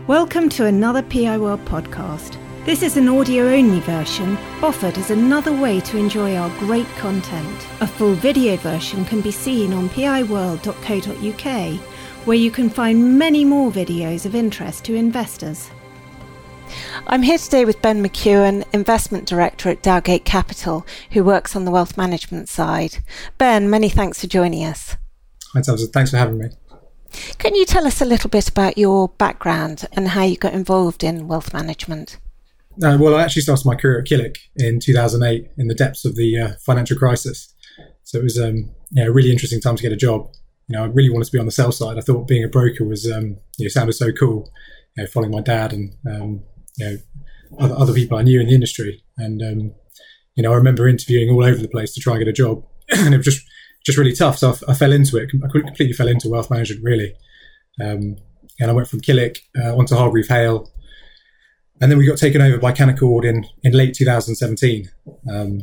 Welcome to another PI World podcast. This is an audio-only version offered as another way to enjoy our great content. A full video version can be seen on piworld.co.uk, where you can find many more videos of interest to investors. I'm here today with Ben McEwen, Investment Director at Dowgate Capital, who works on the wealth management side. Ben, many thanks for joining us. Hi, Tamsin. Thanks for having me. Can you tell us a little bit about your background and how you got involved in wealth management? Well, I actually started my career at Killick in 2008 in the depths of the financial crisis. So it was a really interesting time to get a job. I really wanted to be on the sell side. I thought being a broker was sounded so cool. Following my dad and other people I knew in the industry. And I remember interviewing all over the place to try and get a job, and it was just really tough. So I fell into it. I completely fell into wealth management, really. And I went from Killick onto Hargreave Hale. And then we got taken over by Canaccord in late 2017. And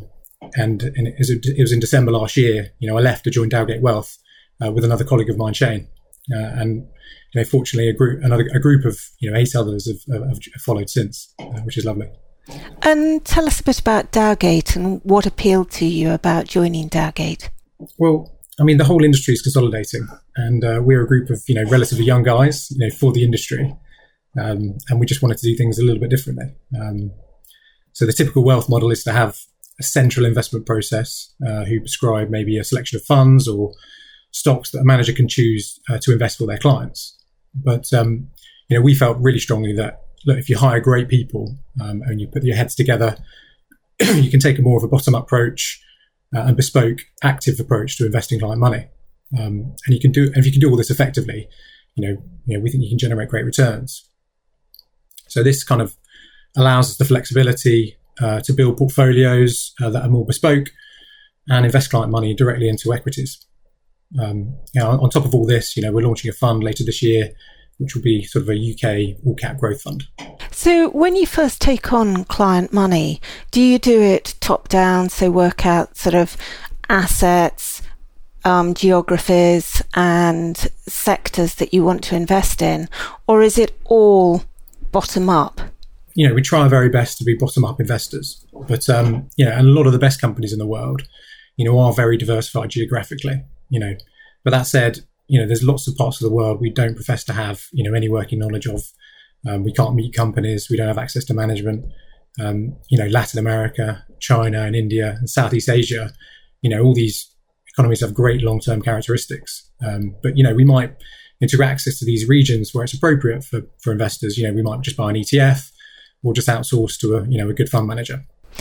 it was in December last year. I left to join Dowgate Wealth with another colleague of mine, Shane. And fortunately, a group of 8 others have followed since, which is lovely. And tell us a bit about Dowgate and what appealed to you about joining Dowgate. Well, the whole industry is consolidating, and we're a group of relatively young guys for the industry, and we just wanted to do things a little bit differently. So the typical wealth model is to have a central investment process who prescribe maybe a selection of funds or stocks that a manager can choose to invest for their clients. But we felt really strongly that, look, if you hire great people and you put your heads together, you can take a more of a bottom-up approach and bespoke, active approach to investing client money. And if you can do all this effectively, we think you can generate great returns. So this kind of allows us the flexibility to build portfolios that are more bespoke and invest client money directly into equities. On top of all this, we're launching a fund later this year, which will be sort of a UK all-cap growth fund. So when you first take on client money, do you do it top-down, so work out sort of assets, geographies and sectors that you want to invest in, or is it all bottom-up? We try our very best to be bottom-up investors, but and a lot of the best companies in the world, are very diversified geographically. But that said, there's lots of parts of the world we don't profess to have, any working knowledge of. We can't meet companies. We don't have access to management. Latin America, China and India and Southeast Asia, all these economies have great long-term characteristics. But we might, to get access to these regions where it's appropriate for investors, we might just buy an ETF or just outsource to a good fund manager.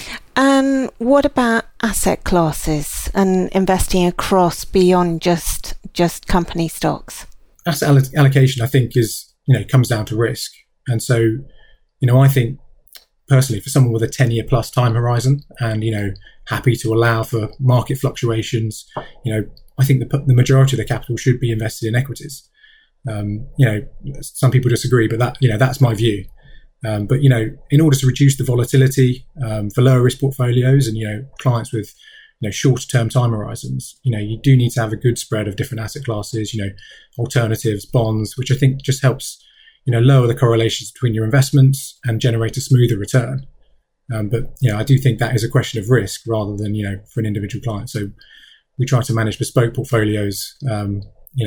And what about asset classes and investing across beyond just company stocks? Asset allocation, I think, is comes down to risk. And so, I think personally, for someone with a 10-year plus time horizon and, happy to allow for market fluctuations, I think the majority of the capital should be invested in equities. Some people disagree, but that's my view. But in order to reduce the volatility for lower risk portfolios and clients with shorter term time horizons, you do need to have a good spread of different asset classes, alternatives, bonds, which I think just helps lower the correlations between your investments and generate a smoother return. But I do think that is a question of risk rather than for an individual client. So we try to manage bespoke portfolios. And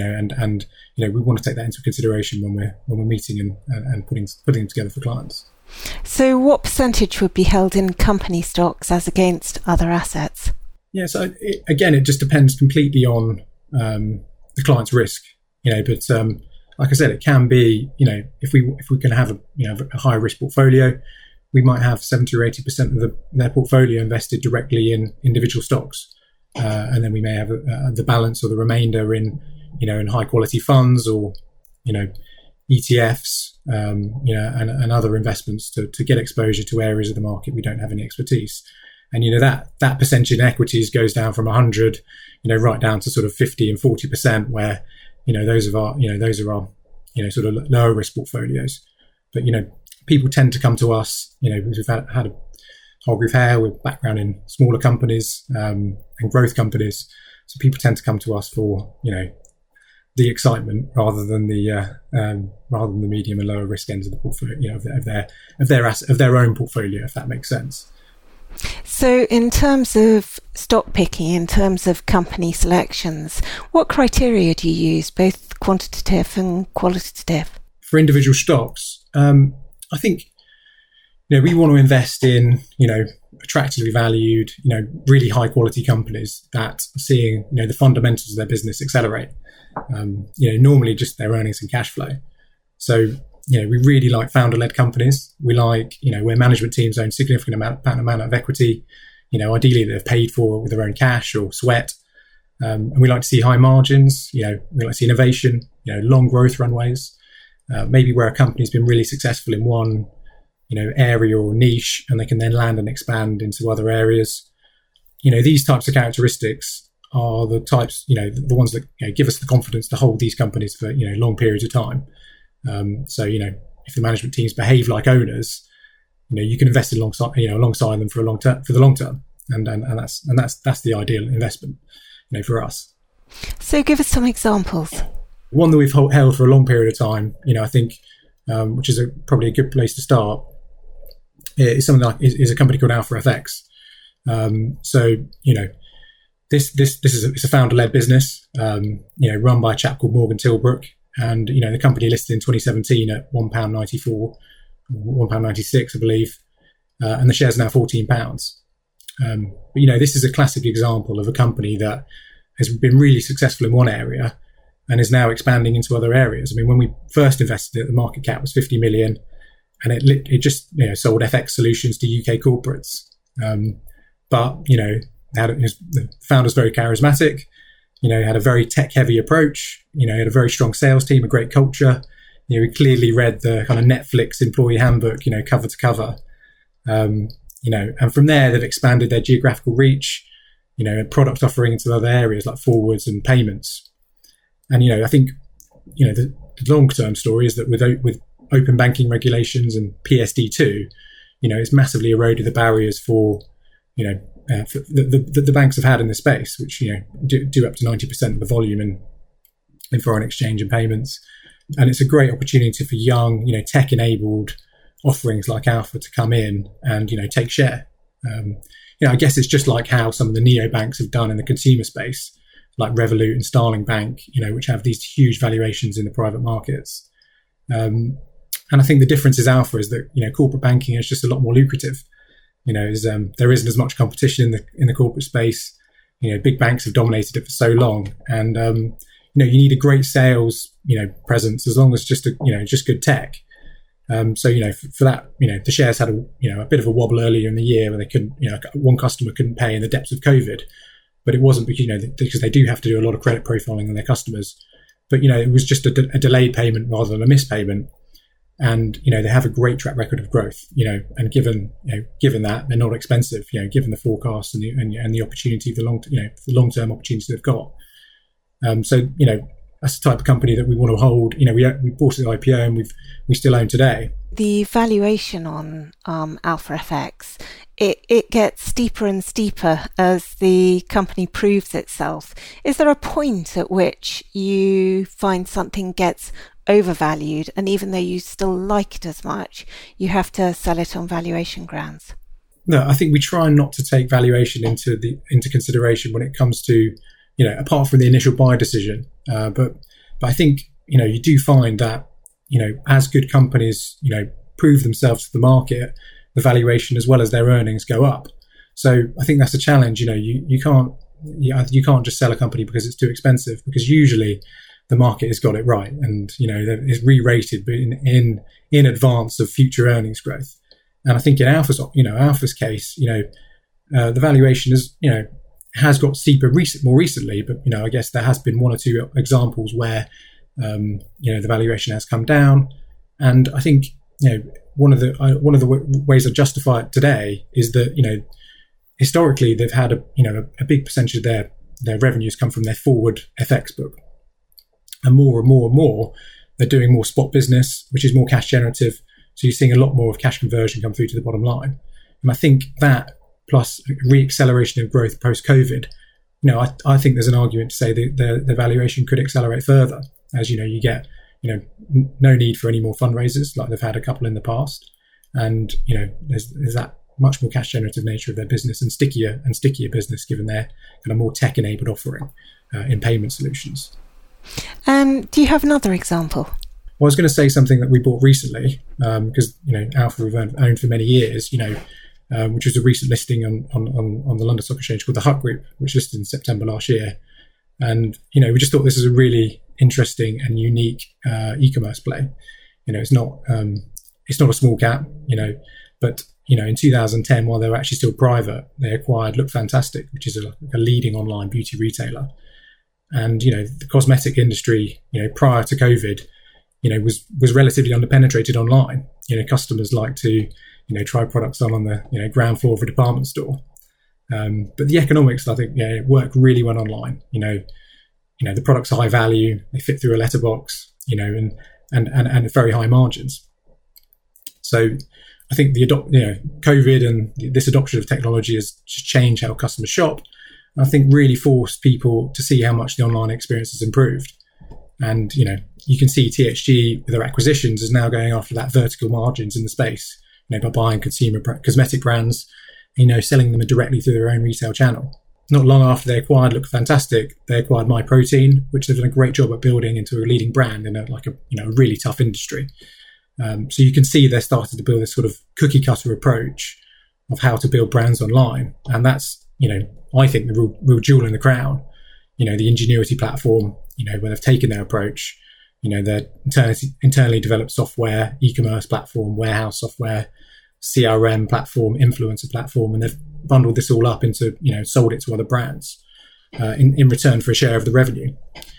we want to take that into consideration when we're meeting and putting them together for clients. So what percentage would be held in company stocks as against other assets? Yeah, so it just depends completely on the client's risk, but like I said, it can be, if we can have a high risk portfolio, we might have 70 or 80% of their portfolio invested directly in individual stocks. And then we may have the balance or the remainder in high quality funds or, ETFs, and other investments to get exposure to areas of the market we don't have any expertise. And, that percentage in equities goes down from 100, right down to sort of 50 and 40% where, those are our sort of lower risk portfolios. But, people tend to come to us, because we've had a Hargreave Hale with background in smaller companies and growth companies. So people tend to come to us for, the excitement rather than the medium and lower risk ends of the portfolio, of their own portfolio, if that makes sense. So in terms of stock picking, in terms of company selections, what criteria do you use, both quantitative and qualitative? For individual stocks, I think, we want to invest in, attractively valued, really high quality companies that are seeing, the fundamentals of their business accelerate. Normally just their earnings and cash flow. So, we really like founder-led companies. We like, where management teams own significant amount of equity. Ideally they've paid for it with their own cash or sweat. And we like to see high margins. We like to see innovation, long growth runways. Maybe where a company's been really successful in one, area or niche, and they can then land and expand into other areas. These types of characteristics are the types, the ones that give us the confidence to hold these companies for, long periods of time. So, if the management teams behave like owners, you can invest alongside them for the long term. And that's the ideal investment, for us. So give us some examples. One that we've held for a long period of time, I think, which is probably a good place to start, is something like is a company called Alpha FX. So, this is a founder-led business, run by a chap called Morgan Tilbrook. And, the company listed in 2017 at £1.94, £1.96, I believe. And the shares are now £14. But, this is a classic example of a company that has been really successful in one area and is now expanding into other areas. I mean, when we first invested it, the market cap was 50 million, and it just sold FX solutions to UK corporates. But the founder's very charismatic. Had a very tech-heavy approach. Had a very strong sales team, a great culture. We clearly read the kind of Netflix employee handbook, cover to cover. And from there they've expanded their geographical reach, product offering into other areas like forwards and payments. And I think the long-term story is that with open banking regulations and PSD2, it's massively eroded the barriers for the banks have had in this space, which do up to 90% of the volume in foreign exchange and payments. And it's a great opportunity for young, tech-enabled offerings like Alpha to come in and take share. I guess it's just like how some of the neobanks have done in the consumer space, like Revolut and Starling Bank, which have these huge valuations in the private markets. And I think the difference is Alpha is that corporate banking is just a lot more lucrative. There isn't as much competition in the corporate space. Big banks have dominated it for so long, and you need a great sales presence as long as just good tech. So for that, the shares had a bit of a wobble earlier in the year where they couldn't, one customer couldn't pay in the depths of COVID, but it wasn't because they do have to do a lot of credit profiling on their customers. But it was just a delayed payment rather than a missed payment. And, they have a great track record of growth, and given that they're not expensive, given the forecast and the opportunity, the long-term opportunity they've got. So, that's the type of company that we want to hold. We bought it at IPO and we still own today. The valuation on Alpha FX, it gets steeper and steeper as the company proves itself. Is there a point at which you find something gets overvalued, and even though you still like it as much, you have to sell it on valuation grounds? No, I think we try not to take valuation into consideration when it comes to, apart from the initial buy decision. But I think, you do find that, as good companies, prove themselves to the market, the valuation as well as their earnings go up. So I think that's a challenge. You can't just sell a company because it's too expensive, because usually the market has got it right, and it's re-rated in advance of future earnings growth. And I think in Alpha's case, the valuation has got steeper more recently, but I guess there has been one or two examples where the valuation has come down. And I think one of the ways I justify it today is that historically they've had a big percentage of their revenues come from their forward FX book. And more, they're doing more spot business, which is more cash generative. So you're seeing a lot more of cash conversion come through to the bottom line. And I think that, plus re-acceleration of growth post-COVID, I think there's an argument to say that the valuation could accelerate further as, you get, no need for any more fundraisers like they've had a couple in the past. And, there's that much more cash generative nature of their business and stickier business given their kind of more tech enabled offering in payment solutions. Do you have another example? Well, I was going to say something that we bought recently because, Alpha we've owned for many years, which was a recent listing on the London Stock Exchange called the Hut Group, which listed in September last year. And, we just thought this is a really interesting and unique e-commerce play. It's not a small cap, but, in 2010, while they were actually still private, they acquired Look Fantastic, which is a leading online beauty retailer. And, the cosmetic industry, prior to COVID, was relatively underpenetrated online. Customers like to, try products on the, ground floor of a department store. But the economics, I think, work really well online. The products are high value, they fit through a letterbox, and very high margins. So I think COVID and this adoption of technology has just changed how customers shop. And I think really forced people to see how much the online experience has improved. And, you can see THG with their acquisitions is now going after that vertical margins in the space, by buying consumer cosmetic brands, selling them directly through their own retail channel. Not long after they acquired Look Fantastic, they acquired MyProtein, which they've done a great job at building into a leading brand in a really tough industry. So you can see they're starting to build this sort of cookie cutter approach of how to build brands online. And that's, I think the real jewel in the crown, the Ingenuity platform, where they've taken their approach, their internally developed software, e-commerce platform, warehouse software, CRM platform, influencer platform, and they've bundled this all up into, sold it to other brands in return for a share of the revenue.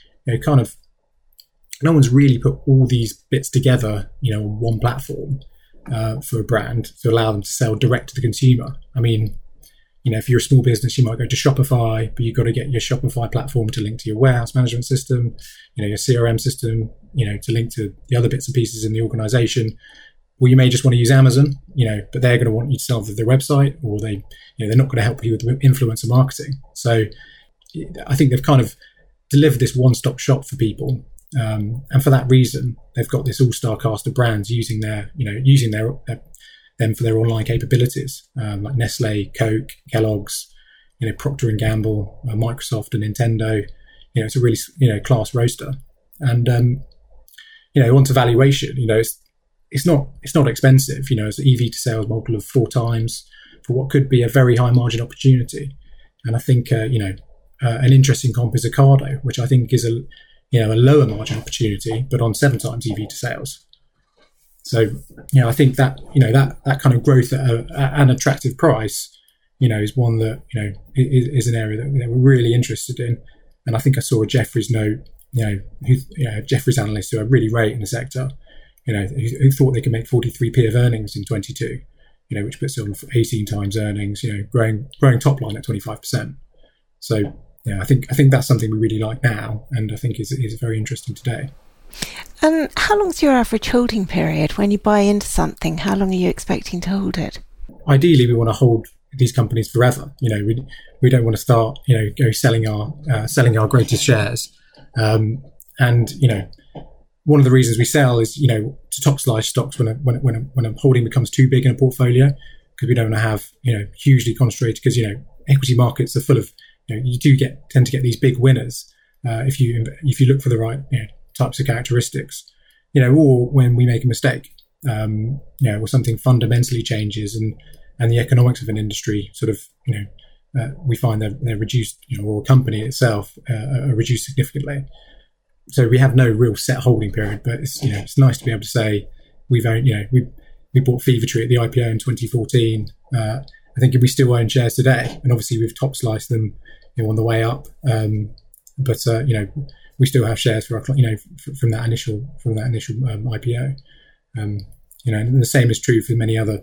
No one's really put all these bits together, on one platform for a brand to allow them to sell direct to the consumer. I mean, if you're a small business, you might go to Shopify, but you've got to get your Shopify platform to link to your warehouse management system, your CRM system, to link to the other bits and pieces in the organization. Well, you may just want to use Amazon, but they're going to want you to sell their website, or they're not going to help you with influencer marketing. So I think they've kind of delivered this one-stop shop for people. And for that reason, they've got this all-star cast of brands using them for their online capabilities, like Nestle, Coke, Kellogg's, Procter and Gamble, Microsoft, and Nintendo. It's a really class roster. And onto valuation. It's not expensive. It's an EV to sales multiple of 4 times for what could be a very high margin opportunity. And I think an interesting comp is Ocado, which I think is a lower margin opportunity, but on 7 times EV to sales. So, I think that, that kind of growth at an attractive price, is one that, is an area that we're really interested in. And I think I saw a Jefferies note, Jefferies analysts who I really rate in the sector, who thought they could make 43p of earnings in 22, which puts it on 18 times earnings, growing top line at 25%. So, I think that's something we really like now, and I think is very interesting today. How long's your average holding period when you buy into something? How long are you expecting to hold it? Ideally, we want to hold these companies forever. We don't want to start, go selling our greatest shares. And one of the reasons we sell is, to top slice stocks when a holding becomes too big in a portfolio, because we don't want to have, hugely concentrated, because, equity markets are full of, you do tend to get these big winners if you look for the right types of characteristics, or when we make a mistake, or something fundamentally changes and the economics of an industry sort of, we find they're reduced, or a company itself are reduced significantly. So we have no real set holding period, but it's nice to be able to say we bought Fevertree at the IPO in 2014. I think we still own shares today, and obviously we've top sliced them, on the way up. But we still have shares for our, from that initial IPO. And the same is true for many other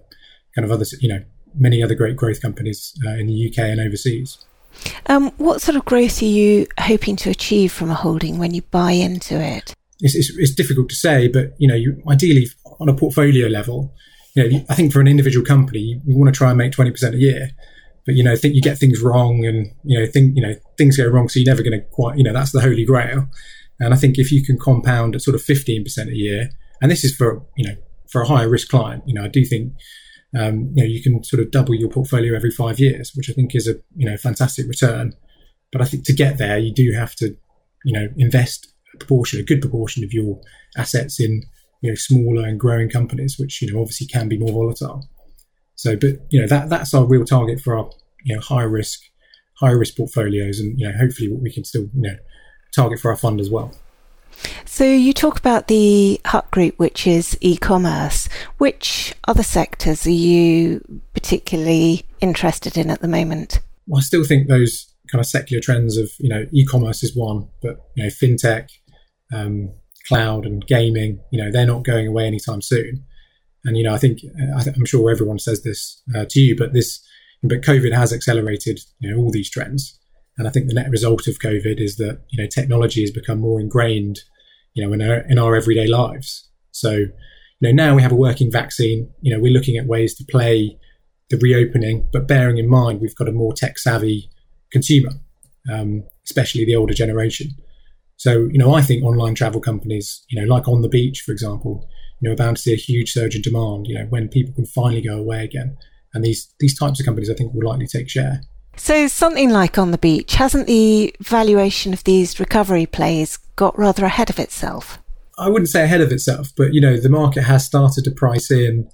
great growth companies in the UK and overseas. What sort of growth are you hoping to achieve from a holding when you buy into it? It's difficult to say, but you ideally on a portfolio level, I think for an individual company we want to try and make 20% a year. But, I think you get things wrong and, things go wrong. So you're never going to quite, that's the holy grail. And I think if you can compound at sort of 15% a year, and this is for a higher risk client, I do think, you can sort of double your portfolio every 5 years, which I think is a, fantastic return. But I think to get there, you do have to, invest a good proportion of your assets in, smaller and growing companies, which, obviously can be more volatile. So, but, that's our real target for our, high risk portfolios, and, hopefully what we can still, target for our fund as well. So you talk about the Hut Group, which is e-commerce. Which other sectors are you particularly interested in at the moment? Well, I still think those kind of secular trends of, e-commerce is one, but, fintech, cloud and gaming, they're not going away anytime soon. And, I think, I'm sure everyone says this to you, but COVID has accelerated, all these trends. And I think the net result of COVID is that, technology has become more ingrained, in our everyday lives. So, now we have a working vaccine, we're looking at ways to play the reopening, but bearing in mind, we've got a more tech savvy consumer, especially the older generation. So, I think online travel companies, like On the Beach, for example, are bound to see a huge surge in demand, when people can finally go away again. And these types of companies, I think, will likely take share. So something like On the Beach, hasn't the valuation of these recovery plays got rather ahead of itself? I wouldn't say ahead of itself, but, the market has started to price in,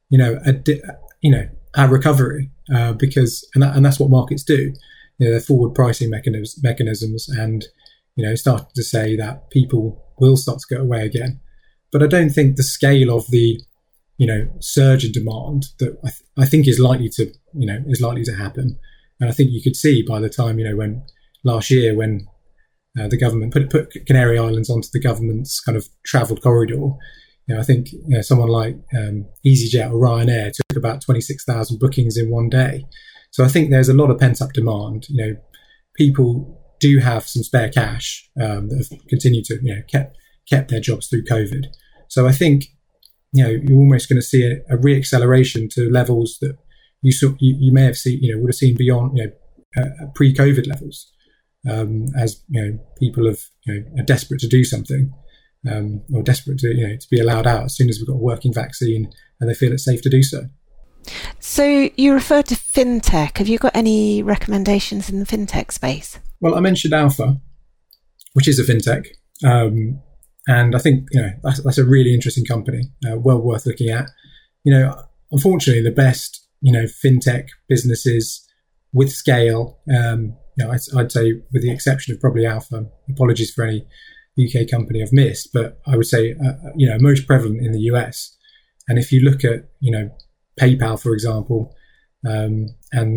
our recovery, because, and that's what markets do. They're forward pricing mechanisms and, starting to say that people will start to go away again. But I don't think the scale of the, surge in demand that I think is likely to happen. And I think you could see by the time, when last year, when the government put Canary Islands onto the government's kind of travelled corridor, I think someone like EasyJet or Ryanair took about 26,000 bookings in one day. So I think there's a lot of pent up demand. People do have some spare cash that have continued to, kept their jobs through COVID. So I think, you're almost going to see a re-acceleration to levels that you may have seen, would have seen beyond, pre-COVID levels, as, people are desperate to do something, or desperate to, to be allowed out as soon as we've got a working vaccine and they feel it's safe to do so. So you referred to fintech. Have you got any recommendations in the fintech space? Well, I mentioned Alpha, which is a fintech. And I think, that's a really interesting company, well worth looking at. Unfortunately, the best, fintech businesses with scale, I'd say with the exception of probably Alpha, apologies for any UK company I've missed, but I would say, most prevalent in the US. And if you look at, PayPal, for example, and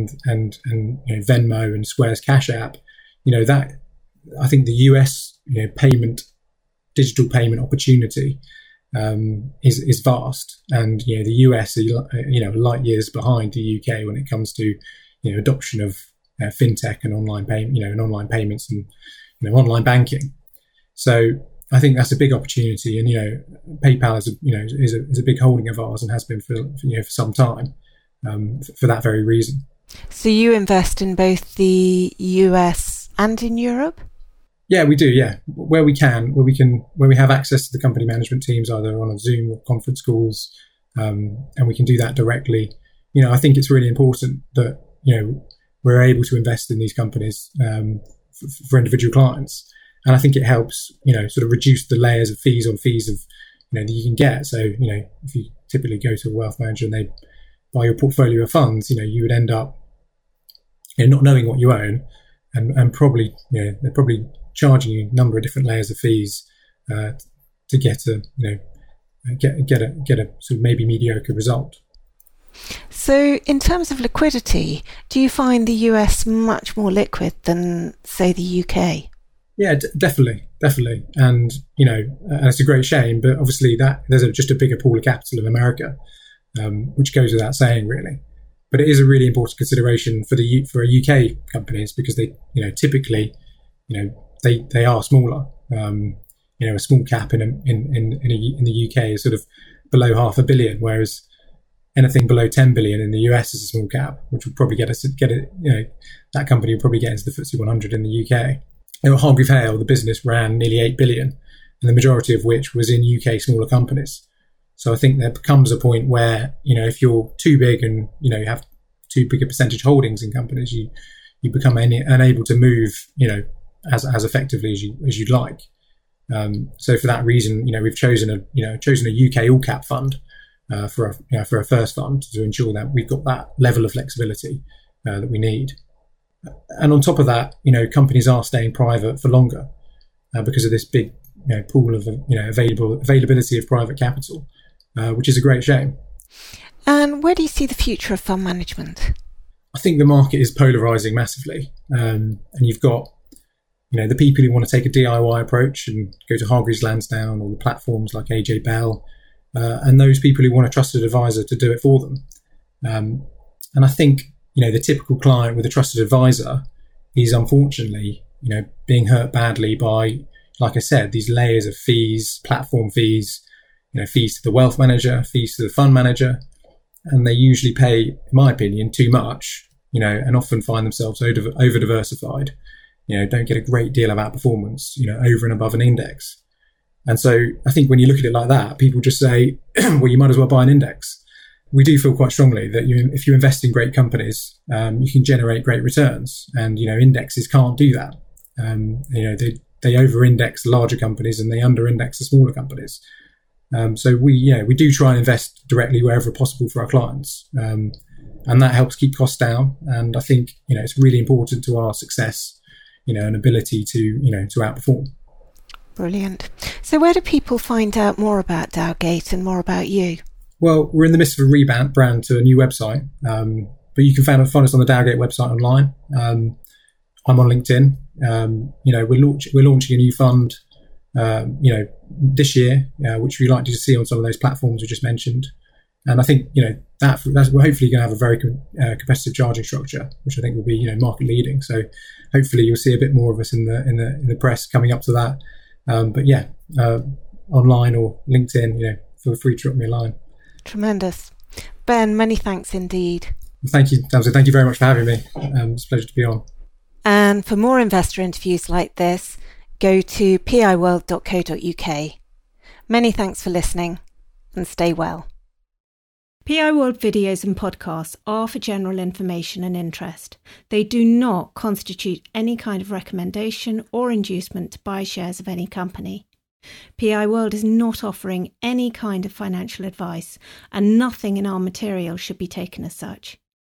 Venmo and Square's Cash App, that I think the US, digital payment opportunity is vast, and the US are light years behind the UK when it comes to adoption of fintech and online payments and online banking. So I think that's a big opportunity, and PayPal is a big holding of ours and has been for some time, for that very reason. So you invest in both the US and in Europe? Yeah, we do. Yeah, where we have access to the company management teams, either on a Zoom or conference calls, and we can do that directly. I think it's really important that we're able to invest in these companies for individual clients, and I think it helps sort of reduce the layers of fees on fees of that you can get. So if you typically go to a wealth manager and they buy your portfolio of funds, you would end up not knowing what you own, and probably they're probably charging you a number of different layers of fees to get a sort of maybe mediocre result. So in terms of liquidity, do you find the US much more liquid than, say, the UK? Yeah, definitely. And, it's a great shame, but obviously that there's just a bigger pool of capital in America, which goes without saying, really. But it is a really important consideration for UK companies, because they, typically, they are smaller. A small cap in the UK is sort of below $500 million, whereas anything below 10 billion in the US is a small cap, which would probably get it. That company would probably get into the FTSE 100 in the UK. Hargreave Hale, the business, ran nearly 8 billion, and the majority of which was in UK smaller companies. So I think there becomes a point where, if you're too big and, you have too big a percentage holdings in companies, you become unable to move, as effectively as you'd like. So for that reason, we've chosen a UK all cap fund for our first fund to ensure that we've got that level of flexibility that we need. And on top of that, companies are staying private for longer because of this big pool of availability of private capital, which is a great shame. And where do you see the future of fund management? I think the market is polarizing massively, and you've got the people who want to take a DIY approach and go to Hargreaves Lansdown or the platforms like AJ Bell, and those people who want a trusted advisor to do it for them. And I think the typical client with a trusted advisor is unfortunately being hurt badly by, like I said, these layers of fees, platform fees, fees to the wealth manager, fees to the fund manager, and they usually pay, in my opinion, too much, and often find themselves over diversified. Don't get a great deal of outperformance, over and above an index. And so I think when you look at it like that, people just say, well, you might as well buy an index. We do feel quite strongly that if you invest in great companies, you can generate great returns, and indexes can't do that. They over-index larger companies and they under-index the smaller companies. So we do try and invest directly wherever possible for our clients, and that helps keep costs down. And I think it's really important to our success, and ability to outperform. Brilliant. So where do people find out more about Dowgate and more about you? Well, we're in the midst of a rebrand to a new website, but you can find us on the Dowgate website online. I'm on LinkedIn. We're launching a new fund, this year, which we like to see on some of those platforms we just mentioned. And I think that's we're hopefully going to have a very competitive charging structure, which I think will be market leading. So hopefully you'll see a bit more of us in the press coming up to that. But online or LinkedIn, feel free to drop me a line. Tremendous. Ben, many thanks indeed. Thank you, Tamsin. Thank you very much for having me. It's a pleasure to be on. And for more investor interviews like this, go to piworld.co.uk. Many thanks for listening, and stay well. PI World videos and podcasts are for general information and interest. They do not constitute any kind of recommendation or inducement to buy shares of any company. PI World is not offering any kind of financial advice, and nothing in our material should be taken as such.